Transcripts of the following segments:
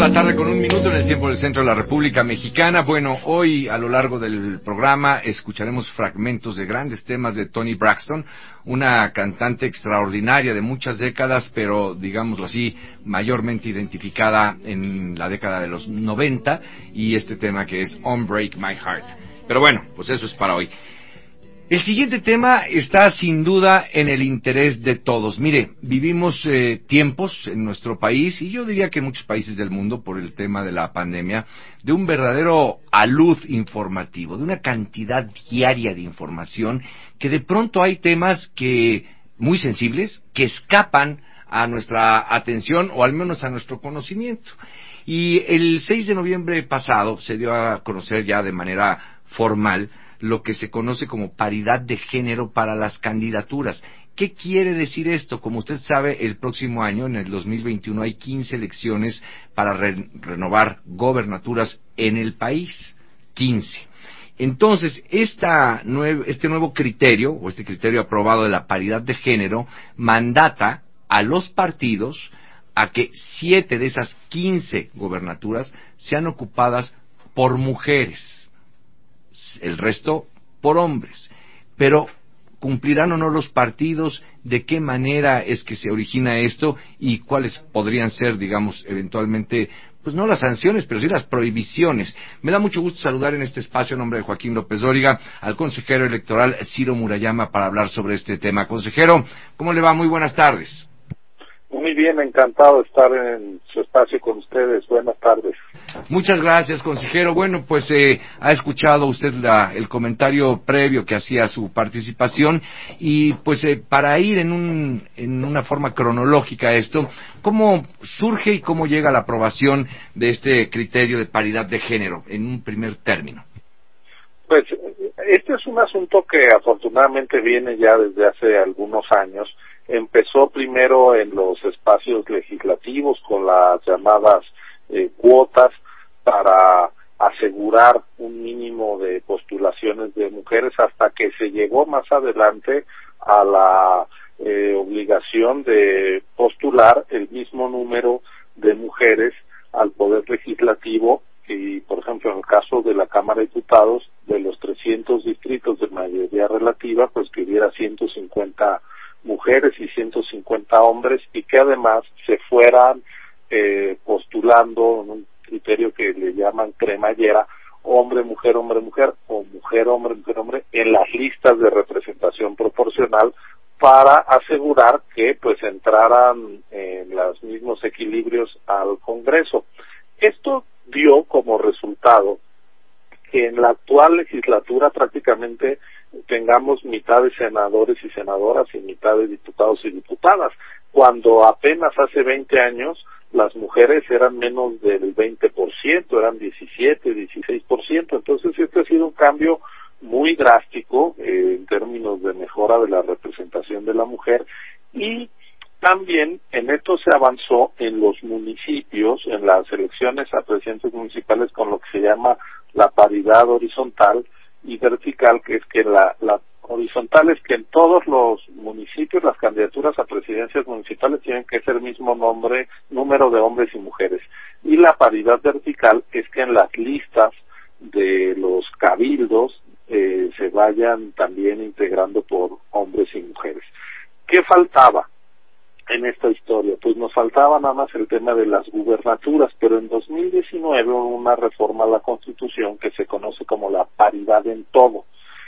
la tarde con 1 minuto en el tiempo del centro de la República Mexicana. Bueno, hoy a lo largo del programa escucharemos fragmentos de grandes temas de Toni Braxton, una cantante extraordinaria de muchas décadas, pero digámoslo así, mayormente identificada en la década de los 90, y este tema que es Unbreak My Heart. Pero bueno, pues eso es para hoy. El siguiente tema está sin duda en el interés de todos. Mire, vivimos tiempos en nuestro país, y yo diría que en muchos países del mundo, por el tema de la pandemia, de un verdadero alud informativo, de una cantidad diaria de información, que de pronto hay temas que muy sensibles, que escapan a nuestra atención o al menos a nuestro conocimiento. Y el 6 de noviembre pasado se dio a conocer ya de manera formal lo que se conoce como paridad de género para las candidaturas. ¿Qué quiere decir esto? Como usted sabe, el próximo año, en el 2021, hay 15 elecciones para renovar gobernaturas en el país. 15. Entonces, este nuevo criterio, o este criterio aprobado de la paridad de género, mandata a los partidos a que 7 de esas 15 gobernaturas sean ocupadas por mujeres, el resto por hombres. Pero ¿cumplirán o no los partidos? ¿De qué manera es que se origina esto? ¿Y cuáles podrían ser, digamos, eventualmente, pues no las sanciones, pero sí las prohibiciones? Me da mucho gusto saludar en este espacio, en nombre de Joaquín López Dóriga, al consejero electoral Ciro Murayama, para hablar sobre este tema. Consejero, ¿cómo le va? Muy buenas tardes. Muy bien, encantado de estar en su espacio con ustedes. Buenas tardes. Muchas gracias, consejero. Bueno, pues ha escuchado usted el comentario previo que hacía a su participación, y pues para ir en una forma cronológica a esto, ¿cómo surge y cómo llega la aprobación de este criterio de paridad de género en un primer término? Pues este es un asunto que afortunadamente viene ya desde hace algunos años. Empezó primero en los espacios legislativos con las llamadas cuotas para asegurar un mínimo de postulaciones de mujeres, hasta que se llegó más adelante a la obligación de postular el mismo número de mujeres al Poder Legislativo. Y, por ejemplo, en el caso de la Cámara de Diputados, de los 300 distritos de mayoría relativa, pues que hubiera 150 mujeres y 150 hombres, y que además se fueran postulando en un criterio que le llaman cremallera, hombre, mujer, o mujer, hombre, en las listas de representación proporcional, para asegurar que pues entraran en los mismos equilibrios al Congreso. Esto dio como resultado que en la actual legislatura prácticamente tengamos mitad de senadores y senadoras y mitad de diputados y diputadas, cuando apenas hace 20 años las mujeres eran menos del 20%, eran 17, 16%. Entonces este ha sido un cambio muy drástico en términos de mejora de la representación de la mujer. Y también en esto se avanzó en los municipios, en las elecciones a presidentes municipales, con lo que se llama la paridad horizontal y vertical, que es que la horizontal es que en todos los municipios las candidaturas a presidencias municipales tienen que ser el mismo número de hombres y mujeres. Y la paridad vertical es que en las listas de los cabildos se vayan también integrando por hombres y mujeres. ¿Qué faltaba en esta historia? Pues nos faltaba nada más el tema de las gubernaturas, pero en 2019 hubo una reforma a la Constitución que se conoce como la paridad en todo.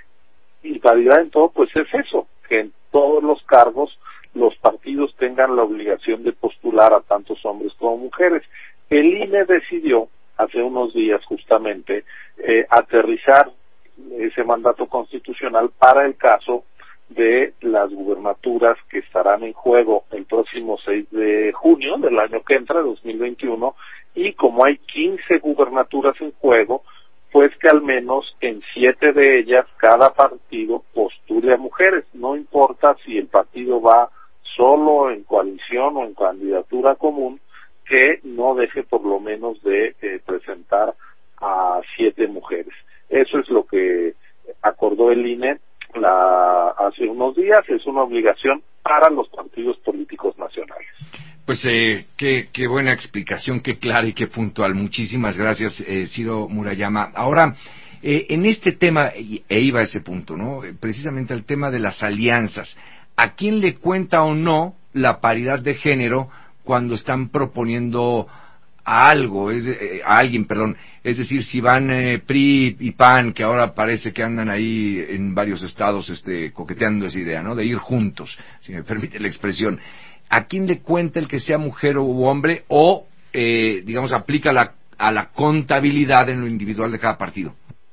Y paridad en todo, pues es eso, que en todos los cargos los partidos tengan la obligación de postular a tantos hombres como mujeres. El INE decidió, hace unos días justamente, aterrizar ese mandato constitucional para el caso de las gubernaturas que estarán en juego el próximo 6 de junio del año que entra, 2021, y como hay 15 gubernaturas en juego, pues que al menos en 7 de ellas cada partido postule a mujeres. No importa si el partido va solo, en coalición o en candidatura común, que no deje por lo menos de presentar a 7 mujeres. Eso es lo que acordó el INE hace unos días. Es una obligación para los partidos políticos nacionales. Pues qué buena explicación, qué clara y qué puntual. Muchísimas gracias, Ciro Murayama. Ahora, en este tema, iba a ese punto, ¿no? Precisamente al tema de las alianzas. ¿A quién le cuenta o no la paridad de género cuando están proponiendo a algo, a alguien, perdón? Es decir, si van PRI y PAN, que ahora parece que andan ahí en varios estados coqueteando esa idea, ¿no? De ir juntos, si me permite la expresión. ¿A quién le cuenta el que sea mujer u hombre o, digamos, aplica a la contabilidad en lo individual de cada partido?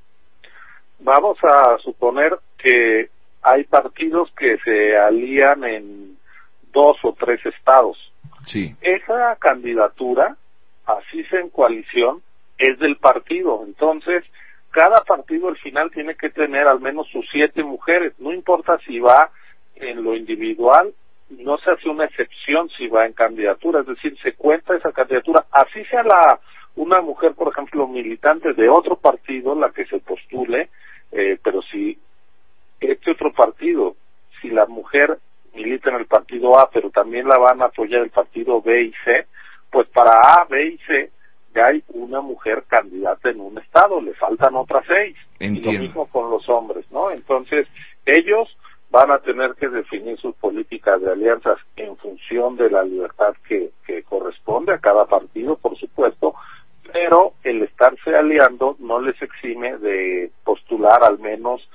Vamos a suponer que hay partidos que se alían en 2 o 3 estados. Sí. Esa candidatura, así sea en coalición, es del partido. Entonces, cada partido al final tiene que tener al menos sus 7 mujeres. No importa si va en lo individual, no se hace una excepción si va en candidatura. Es decir, se cuenta esa candidatura. Así sea una mujer, por ejemplo, militante de otro partido, la que se postule, pero si este otro partido, si la mujer milita en el partido A, pero también la van a apoyar el partido B y C, pues para A, B y C ya hay una mujer candidata en un estado, le faltan otras 6. Entiendo. Y lo mismo con los hombres, ¿no? Entonces, ellos van a tener que definir sus políticas de alianzas en función de la libertad que corresponde a cada partido, por supuesto, pero el estarse aliando no les exime de postular al menos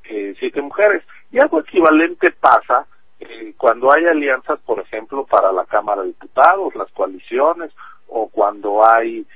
7 mujeres. Y algo equivalente pasa cuando hay alianzas, por ejemplo, para la Cámara de Diputados, las coaliciones, o cuando hay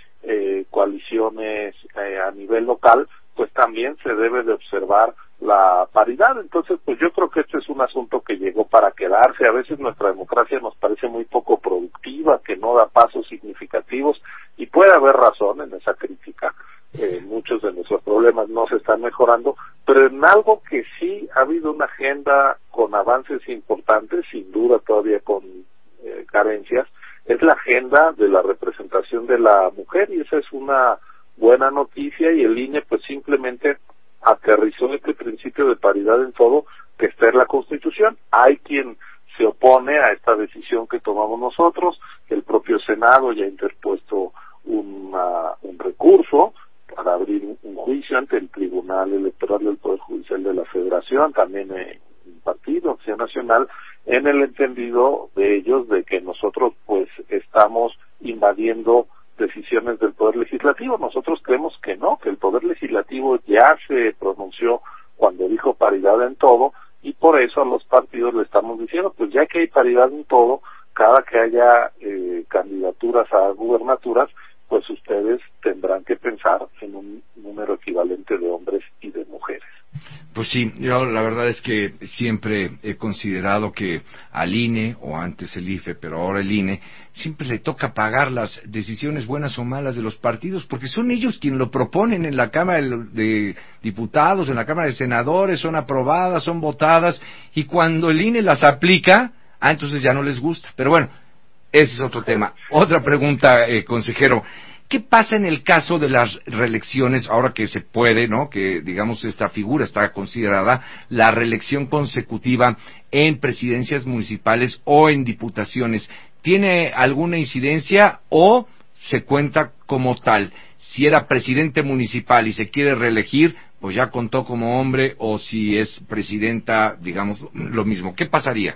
coaliciones a nivel local, pues también se debe de observar la paridad. Entonces, pues yo creo que este es un asunto que llegó para quedarse. A veces nuestra democracia nos parece muy poco productiva, que no da pasos significativos, y puede haber razón en esa crítica. Muchos de nuestros problemas no se están mejorando, pero en algo que sí ha habido una agenda con avances importantes, sin duda todavía con carencias, es la agenda de la representación de la mujer, y esa es una buena noticia, y el INE pues simplemente aterrizó este principio de paridad en todo que está en la Constitución. Hay quien se opone a esta decisión que tomamos nosotros, el propio Senado ya ha interpuesto un recurso para abrir un juicio ante el Tribunal Electoral del Poder Judicial de la Federación, también un partido, Acción Nacional, en el entendido de ellos de que nosotros pues estamos invadiendo decisiones del Poder Legislativo. Nosotros creemos que no, que el Poder Legislativo ya se pronunció cuando dijo paridad en todo, y por eso a los partidos le estamos diciendo, pues ya que hay paridad en todo, cada que haya candidaturas a gubernaturas, pues ustedes tendrán que pensar en un número equivalente de hombres y de mujeres. Pues sí, yo la verdad es que siempre he considerado que al INE, o antes el IFE, pero ahora el INE, siempre le toca pagar las decisiones buenas o malas de los partidos, porque son ellos quienes lo proponen en la Cámara de Diputados, en la Cámara de Senadores, son aprobadas, son votadas, y cuando el INE las aplica, entonces ya no les gusta. Pero bueno, ese es otro tema. Otra pregunta, consejero. ¿Qué pasa en el caso de las reelecciones, ahora que se puede, ¿no? Que, digamos, esta figura está considerada, la reelección consecutiva en presidencias municipales o en diputaciones? ¿Tiene alguna incidencia o se cuenta como tal? Si era presidente municipal y se quiere reelegir, pues ya contó como hombre, o si es presidenta, digamos, lo mismo. ¿Qué pasaría?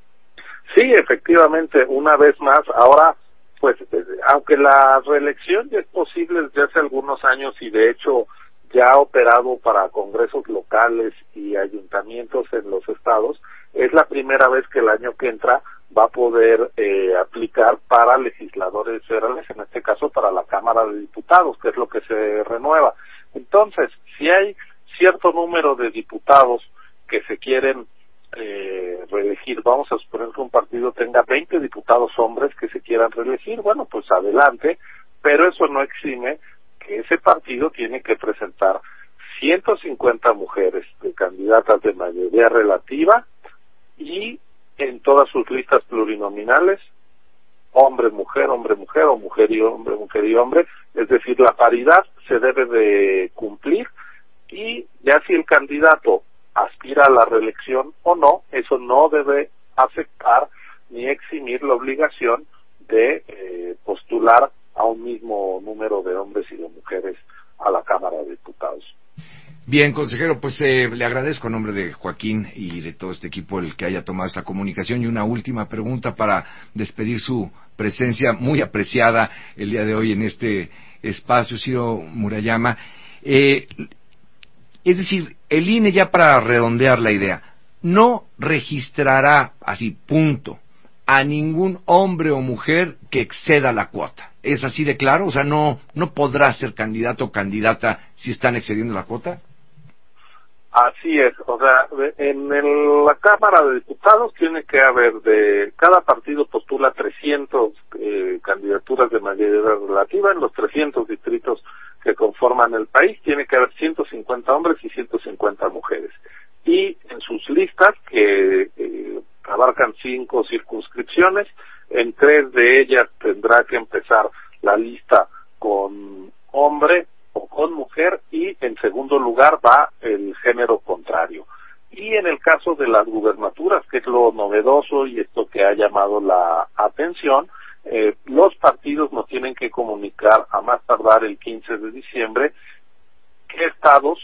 Sí, efectivamente, una vez más, ahora, pues, aunque la reelección ya es posible desde hace algunos años, y de hecho ya ha operado para congresos locales y ayuntamientos en los estados, es la primera vez que el año que entra va a poder aplicar para legisladores federales, en este caso para la Cámara de Diputados, que es lo que se renueva. Entonces, si hay cierto número de diputados que se quieren reelegir, vamos a suponer que un partido tenga 20 diputados hombres que se quieran reelegir, bueno, pues adelante, pero eso no exime que ese partido tiene que presentar 150 mujeres de candidatas de mayoría relativa, y en todas sus listas plurinominales, hombre, mujer, o mujer y hombre, es decir, la paridad se debe de cumplir, y ya si el candidato aspira a la reelección o no, eso no debe afectar ni eximir la obligación de postular a un mismo número de hombres y de mujeres a la Cámara de Diputados. Bien, consejero, pues le agradezco a nombre de Joaquín y de todo este equipo el que haya tomado esta comunicación. Y una última pregunta para despedir su presencia muy apreciada el día de hoy en este espacio, Ciro Murayama. Es decir, el INE, ya para redondear la idea, no registrará, así, punto, a ningún hombre o mujer que exceda la cuota. ¿Es así de claro? O sea, no podrá ser candidato o candidata si están excediendo la cuota. Así es, o sea, la Cámara de Diputados tiene que haber cada partido postula 300 candidaturas de mayoría relativa en los 300 distritos que conforman el país, tiene que haber 150 hombres y 150 mujeres. Y en sus listas, que abarcan 5 circunscripciones, en 3 de ellas tendrá que empezar la lista con hombre o con mujer, y en segundo lugar va el género contrario. Y en el caso de las gubernaturas, que es lo novedoso y esto que ha llamado la atención, los partidos nos tienen que comunicar a más tardar el 15 de diciembre qué estados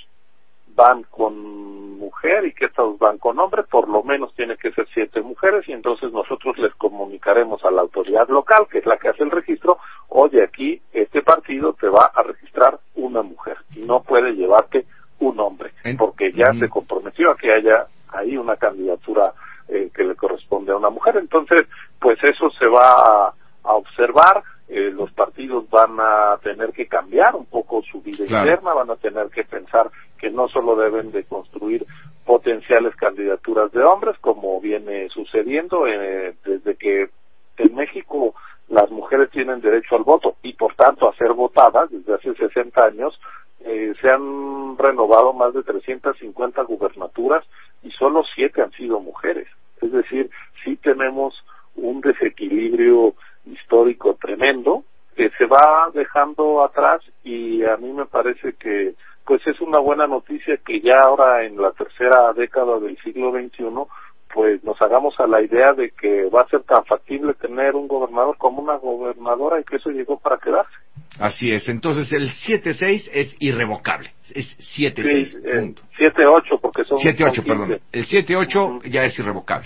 van con mujer y qué estados van con hombre. Por lo menos tiene que ser 7 mujeres, y entonces nosotros les comunicaremos a la autoridad local, que es la que hace el registro: oye, aquí este partido te va a registrar una mujer y no puede llevarte un hombre, porque ya se comprometió a que haya ahí una candidatura que le corresponde a una mujer. Entonces, pues eso se va a observar. Los partidos van a tener que cambiar un poco su vida interna, van a tener que pensar que no solo deben de construir potenciales candidaturas de hombres, como viene sucediendo desde que en México las mujeres tienen derecho al voto y por tanto a ser votadas desde hace 60 años. Se han renovado más de 350 gubernaturas y solo 7 han sido mujeres. Es decir, sí tenemos un desequilibrio histórico tremendo que se va dejando atrás, y a mí me parece que pues es una buena noticia que ya ahora en la tercera década del siglo XXI pues nos hagamos a la idea de que va a ser tan factible tener un gobernador como una gobernadora, y que eso llegó para quedarse. Así es, entonces el 7-6 es irrevocable, es 7-6, sí, punto. 7-8, porque son 7-8, perdón, el 7-8 ya es irrevocable.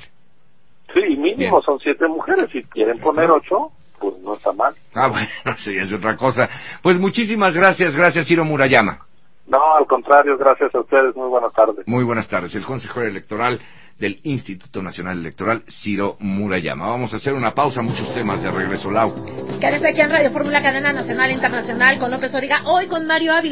Sí, mínimo son 7 mujeres, si quieren poner 8, pues no está mal. Bueno, sí, es otra cosa. Pues muchísimas gracias, Ciro Murayama. No, al contrario, gracias a ustedes, muy buenas tardes. Muy buenas tardes, el consejero electoral del Instituto Nacional Electoral, Ciro Murayama. Vamos a hacer una pausa, muchos temas de regreso, Lau. Quédese aquí en Radio Fórmula, cadena nacional e internacional, con López Origa, hoy con Mario Ávila.